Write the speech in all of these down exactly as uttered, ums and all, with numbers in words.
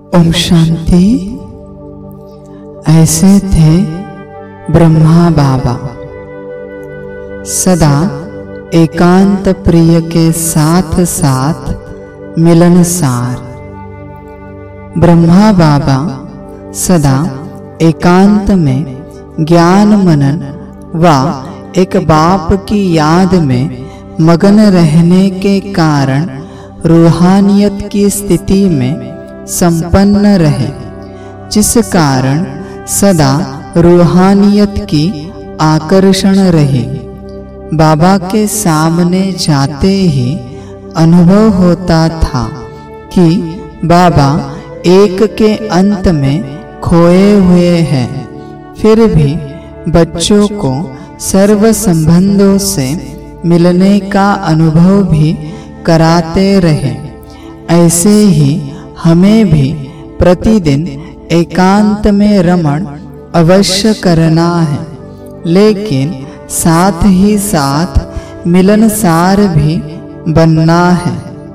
ओम शांति। ऐसे थे ब्रह्मा बाबा, सदा एकांत प्रिय के साथ साथ मिलनसार। ब्रह्मा बाबा सदा एकांत में ज्ञान मनन व एक बाप की याद में मगन रहने के कारण रूहानियत की स्थिति में संपन्न रहे, जिस कारण सदा रूहानियत की आकर्षण रहे। बाबा के सामने जाते ही अनुभव होता था कि बाबा एक के अंत में खोए हुए हैं, फिर भी बच्चों को सर्व संबंधों से मिलने का अनुभव भी कराते रहे। ऐसे ही हमें भी प्रतिदिन एकांत में रमण अवश्य करना है, लेकिन साथ ही साथ मिलनसार भी बनना है।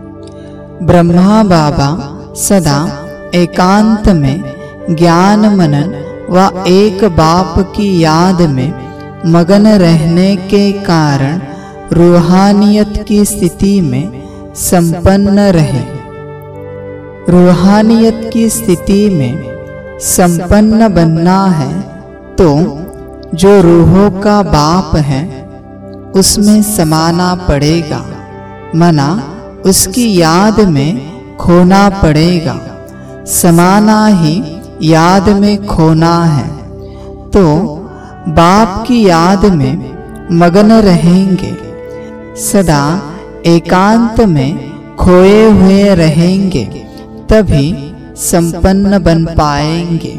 ब्रह्मा बाबा सदा एकांत में ज्ञान मनन व एक बाप की याद में मगन रहने के कारण रूहानियत की स्थिति में संपन्न रहे। रूहानियत की स्थिति में संपन्न बनना है तो जो रूहों का बाप है उसमें समाना पड़ेगा, मना उसकी याद में खोना पड़ेगा। समाना ही याद में खोना है, तो बाप की याद में मगन रहेंगे, सदा एकांत में खोए हुए रहेंगे, तभी संपन्न बन पाएंगे।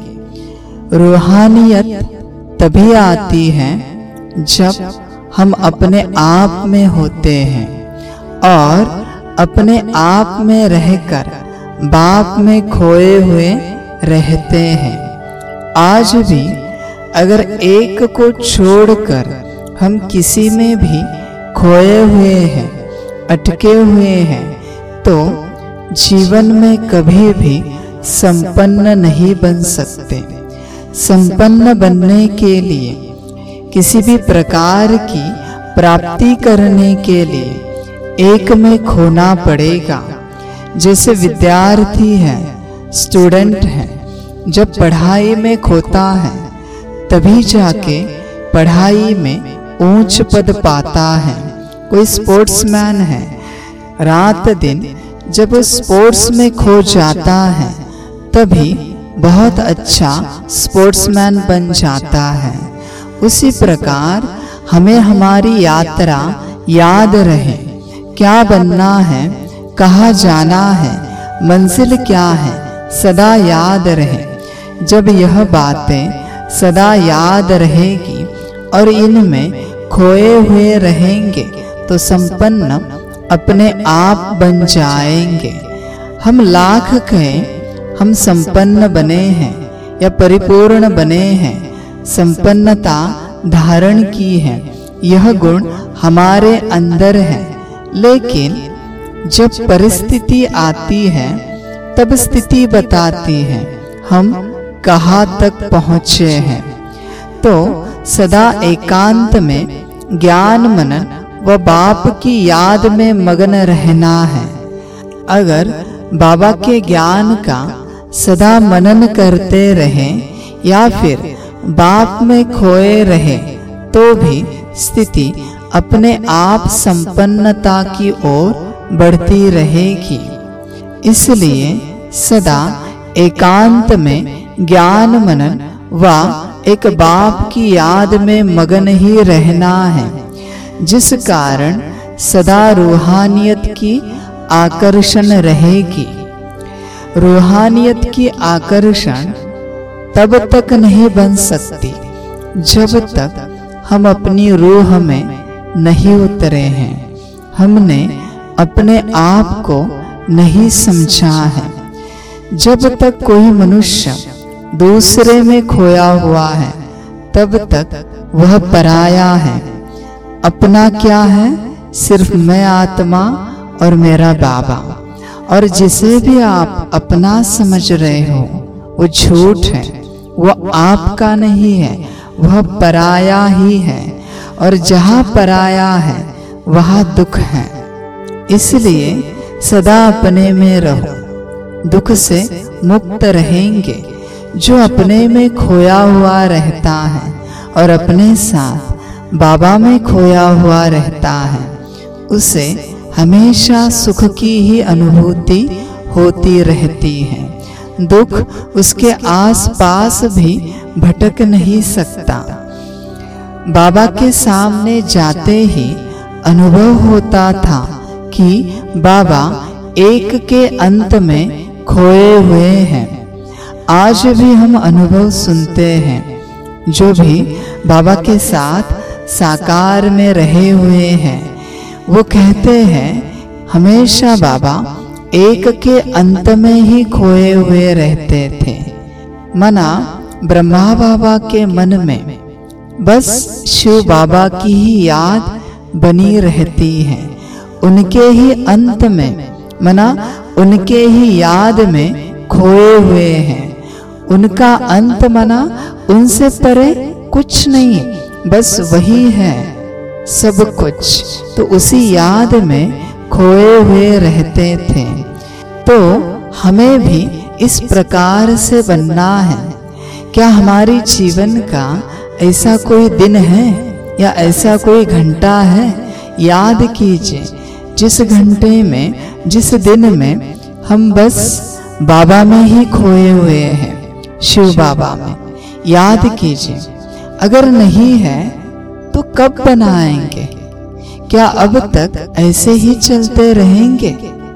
रूहानियत तभी आती है जब हम अपने आप में होते हैं और अपने आप में रहकर बाप में खोए हुए रहते हैं। आज भी अगर एक को छोड़कर हम किसी में भी खोए हुए हैं, अटके हुए हैं, तो जीवन में कभी भी संपन्न नहीं बन सकते। संपन्न बनने के लिए, किसी भी प्रकार की प्राप्ति करने के लिए एक में खोना पड़ेगा। जैसे विद्यार्थी है, स्टूडेंट है, जब पढ़ाई में खोता है तभी जाके पढ़ाई में ऊंच पद पाता है। कोई स्पोर्ट्समैन है, रात दिन जब स्पोर्ट्स में खो जाता है तभी बहुत अच्छा स्पोर्ट्समैन बन जाता है। उसी प्रकार हमें हमारी यात्रा याद रहे, क्या बनना है, कहाँ जाना है, मंजिल क्या है, सदा याद रहे। जब यह बातें सदा याद रहेगी और इनमें खोए हुए रहेंगे तो संपन्न अपने आप बन जाएंगे। हम लाख कहें हम संपन्न बने हैं या परिपूर्ण बने हैं, संपन्नता धारण की है, यह गुण हमारे अंदर है। लेकिन जब परिस्थिति आती है तब स्थिति बताती है हम कहाँ तक पहुँचे हैं। तो सदा एकांत में ज्ञान मनन व बाप की याद में मगन रहना है। अगर बाबा के ज्ञान का सदा मनन करते रहें या फिर बाप में खोए रहे तो भी स्थिति अपने आप संपन्नता की ओर बढ़ती रहेगी। इसलिए सदा एकांत में ज्ञान मनन व एक बाप की याद में मगन ही रहना है, जिस कारण सदा रूहानियत की आकर्षण रहेगी। रूहानियत की आकर्षण तब तक नहीं बन सकती जब तक हम अपनी रूह में नहीं उतरे हैं, हमने अपने आप को नहीं समझा है। जब तक कोई मनुष्य दूसरे में खोया हुआ है तब तक वह पराया है। अपना क्या है, सिर्फ मैं आत्मा और मेरा बाबा, और जिसे भी आप अपना समझ रहे हो वो झूठ है, वो आपका नहीं है, वह पराया ही है। और जहाँ पराया है वहाँ दुख है। इसलिए सदा अपने में रहो, दुख से मुक्त रहेंगे। जो अपने में खोया हुआ रहता है और अपने साथ बाबा में खोया हुआ रहता है, उसे हमेशा सुख की ही अनुभूति होती रहती है। दुख उसके आसपास भी भटक नहीं सकता। बाबा के सामने जाते ही अनुभव होता था कि बाबा एक के अंत में खोए हुए हैं। आज भी हम अनुभव सुनते हैं। जो भी बाबा के साथ साकार में रहे हुए हैं वो कहते हैं हमेशा बाबा एक के अंत में ही खोए हुए रहते थे। मना ब्रह्मा बाबा के मन में बस शिव बाबा की ही याद बनी रहती है। उनके ही अंत में मना उनके ही याद में खोए हुए हैं। उनका अंत मना उनसे परे कुछ नहीं, बस वही है सब कुछ। तो उसी याद में खोए हुए रहते थे। तो हमें भी इस प्रकार से बनना है। क्या हमारी जीवन का ऐसा कोई दिन है या ऐसा कोई घंटा है? याद कीजिए जिस घंटे में, जिस दिन में हम बस बाबा में ही खोए हुए हैं, शिव बाबा में। याद कीजिए, अगर नहीं है तो कब बनाएंगे? क्या अब तक ऐसे ही चलते रहेंगे?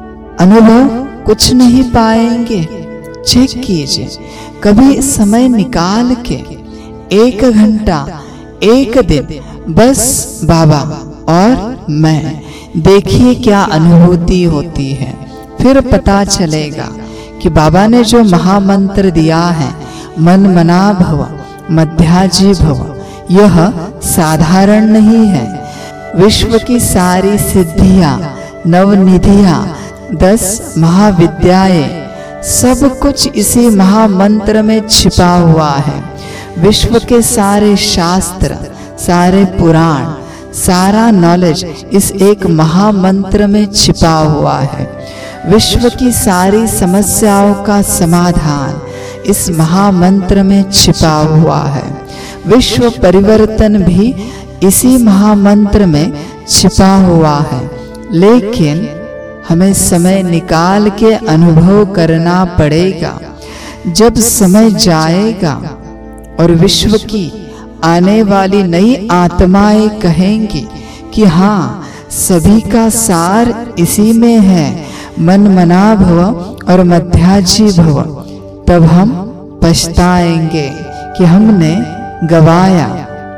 अनुभव कुछ नहीं पाएंगे। चेक कीजिए, कभी समय निकाल के एक घंटा, एक दिन बस बाबा और मैं, देखिए क्या अनुभूति होती है। फिर पता चलेगा कि बाबा ने जो महामंत्र दिया है, मन मना भव मध्याजी भव, यह साधारण नहीं है। विश्व की सारी सिद्धियां, नवनिधियां, दस महाविद्याएं, सब कुछ इसी महामंत्र में छिपा हुआ है। विश्व के सारे शास्त्र, सारे पुराण, सारा नॉलेज इस एक महामंत्र में छिपा हुआ है। विश्व की सारी समस्याओं का समाधान इस महामंत्र में छिपा हुआ है। विश्व परिवर्तन भी इसी महामंत्र में छिपा हुआ है। लेकिन हमें समय निकाल के अनुभव करना पड़ेगा। जब समय जाएगा और विश्व की आने वाली नई आत्माएं कहेंगी कि हाँ, सभी का सार इसी में है, मन मना भव और मध्याजी भव, तब हम पछताएंगे कि हमने गवाया,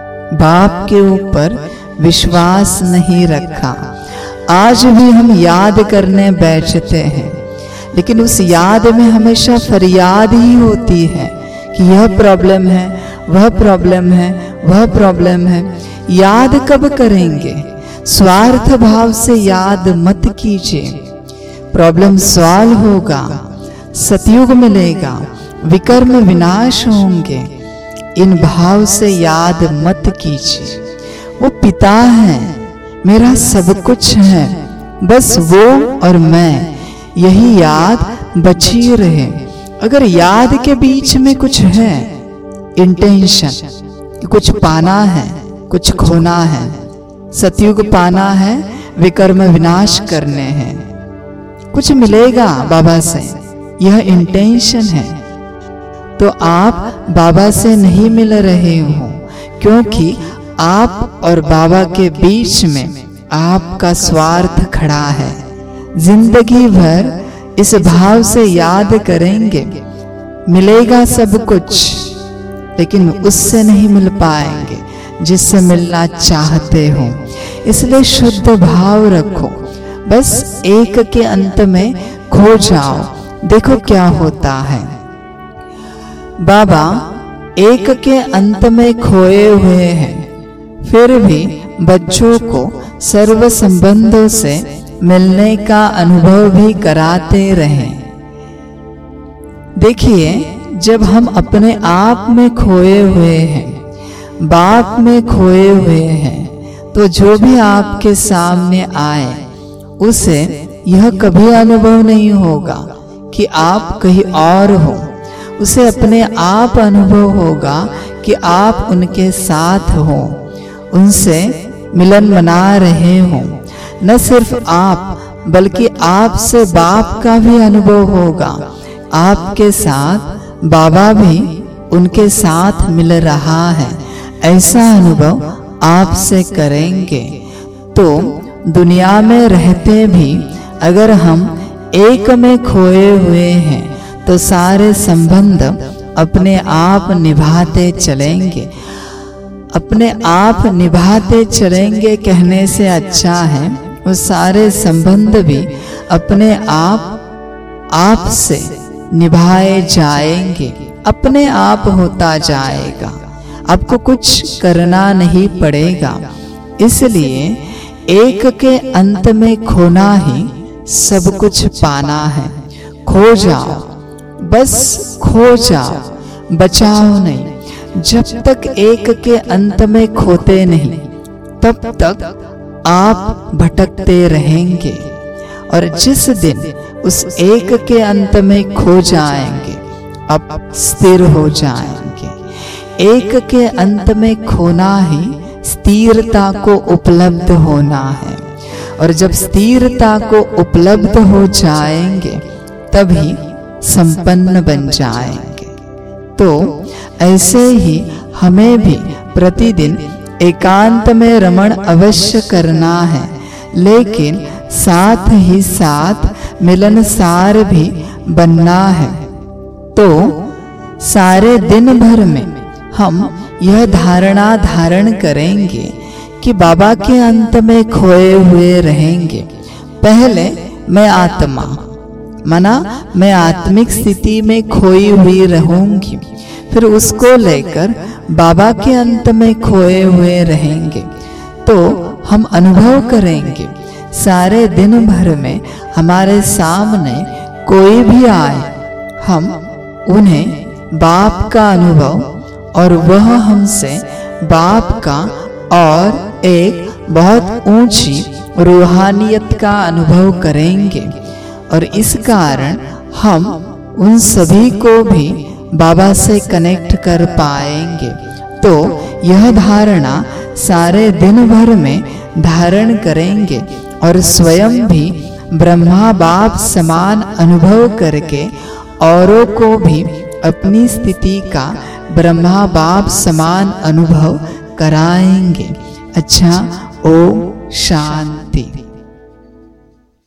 बाप के ऊपर विश्वास नहीं रखा। आज भी हम याद करने बैठते हैं, लेकिन उस याद में हमेशा फरियाद ही होती है कि यह प्रॉब्लम है, वह प्रॉब्लम है, वह प्रॉब्लम है। याद कब करेंगे? स्वार्थ भाव से याद मत कीजिए। प्रॉब्लम सॉल्व होगा, सतयुग मिलेगा, विकर्म विनाश होंगे। इन भाव से याद मत कीजिए। वो पिता है, मेरा सब कुछ है, बस वो और मैं, यही याद बची रहे। अगर याद के बीच में कुछ है, इंटेंशन, कुछ पाना है, कुछ खोना है, सतयुग पाना है, विकर्म विनाश करने हैं, कुछ मिलेगा बाबा से, यह इंटेंशन है, तो आप बाबा से नहीं मिल रहे हो, क्योंकि आप और बाबा के बीच में आपका स्वार्थ खड़ा है। जिंदगी भर इस भाव से याद करेंगे, मिलेगा सब कुछ, लेकिन उससे नहीं मिल पाएंगे जिससे मिलना चाहते हो। इसलिए शुद्ध भाव रखो, बस एक के अंत में खो जाओ, देखो क्या होता है। बाबा एक के अंत में खोए हुए हैं, फिर भी बच्चों को सर्व संबंधों से मिलने का अनुभव भी कराते रहें। देखिए, जब हम अपने आप में खोए हुए हैं, बाप में खोए हुए हैं, तो जो भी आपके सामने आए उसे यह कभी अनुभव नहीं होगा कि आप कहीं और हो। उसे अपने आप अनुभव होगा कि आप उनके साथ हो, उनसे मिलन मना रहे हो। न सिर्फ आप बल्कि आपसे बाप का भी अनुभव होगा। आपके साथ बाबा भी उनके साथ मिल रहा है, ऐसा अनुभव आपसे करेंगे। तो दुनिया में रहते भी अगर हम एक में खोए हुए हैं तो सारे संबंध अपने आप निभाते चलेंगे। अपने आप निभाते चलेंगे कहने से अच्छा है वो सारे संबंध भी अपने आप आप से निभाए जाएंगे, अपने आप होता जाएगा। आपको कुछ करना नहीं पड़ेगा। इसलिए एक के अंत में खोना ही सब कुछ पाना है। खो जाओ, बस खो जाओ, बचाओ नहीं। जब तक एक के अंत में खोते नहीं तब तक आप भटकते रहेंगे, और जिस दिन उस एक के अंत में खो जाएंगे अब स्थिर हो जाएंगे। एक के अंत में खोना ही स्थिरता को उपलब्ध होना है, और जब स्थिरता को उपलब्ध हो जाएंगे तभी संपन्न बन जाएंगे। तो ऐसे ही हमें भी प्रतिदिन एकांत में रमण अवश्य करना है, लेकिन साथ ही साथ मिलनसार भी बनना है। तो सारे दिन भर में हम यह धारणा धारण करेंगे कि बाबा के अंत में खोए हुए रहेंगे। पहले मैं आत्मा माना मैं आत्मिक स्थिति में खोई हुई रहूंगी, फिर उसको लेकर बाबा के अंत में खोए हुए रहेंगे। तो हम अनुभव करेंगे सारे दिन भर में हमारे सामने कोई भी आए, हम उन्हें बाप का अनुभव और वह हमसे बाप का और एक बहुत ऊंची रूहानियत का अनुभव करेंगे, और इस कारण हम उन सभी को भी बाबा से कनेक्ट कर पाएंगे। तो यह धारणा सारे दिन भर में धारण करेंगे और स्वयं भी ब्रह्मा बाप समान अनुभव करके औरों को भी अपनी स्थिति का ब्रह्मा बाप समान अनुभव कराएंगे। अच्छा, ओम शांति।